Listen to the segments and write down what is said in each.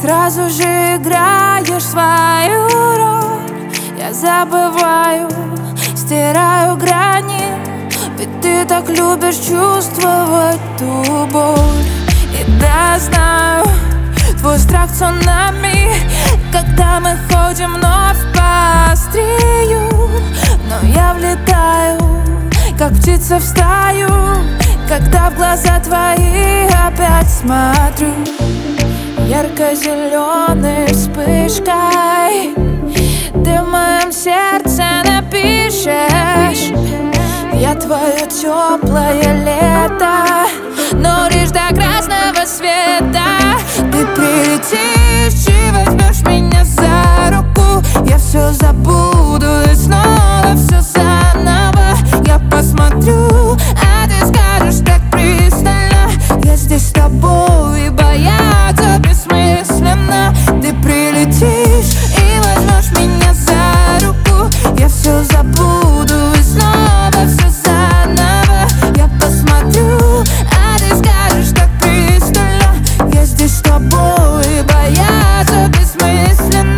сразу же играешь свою роль. Я забываю, стираю грани, ведь ты так любишь чувствовать ту боль. И да, знаю, твой страх цунами, когда мы ходим вновь по острию. Но я влетаю, как птица в стаю, когда в глаза твои опять смотрю. Ярко-зеленой вспышкой ты в моем сердце напишешь. Я твое теплое лето, но лишь до красного света. Ты прилетишь и возьмешь меня за руку. Я все забуду и снова все заново. Я посмотрю, а ты скажешь так пристально: я здесь с тобой, и бояться бессмысленно. Ты прилетишь и возьмешь меня за руку. Я все забуду и снова все заново. Я посмотрю, а ты скажешь так пристально: я здесь с тобой, и бояться бессмысленно.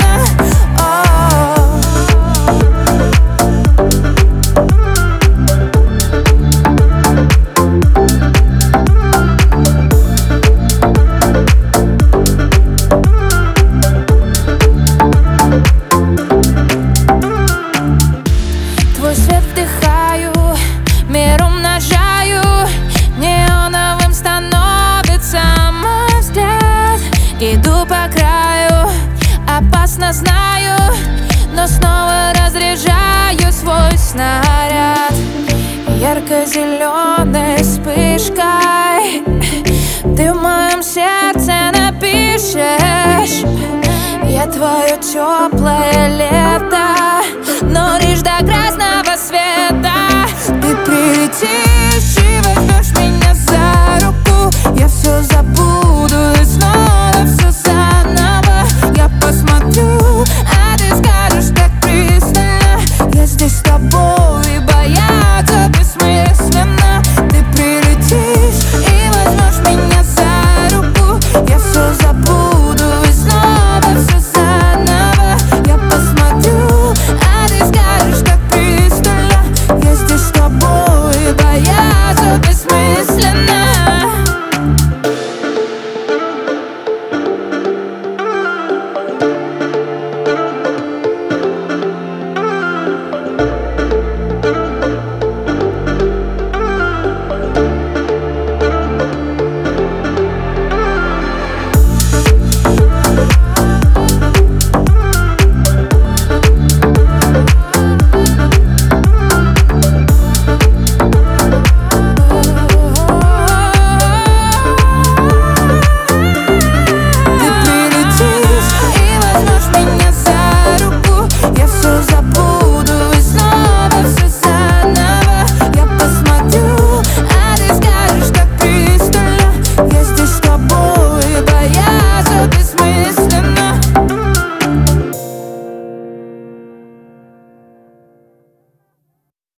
Твой свет вдыхаю, мир умножаю, неоновым становится мой взгляд. Иду по краю, опасно знаю, но снова разряжаю свой снаряд. Ярко-зеленой вспышкой ты в моем сердце напишешь. Я твое теплое лето, но лишь до красного света. Ты прилетишь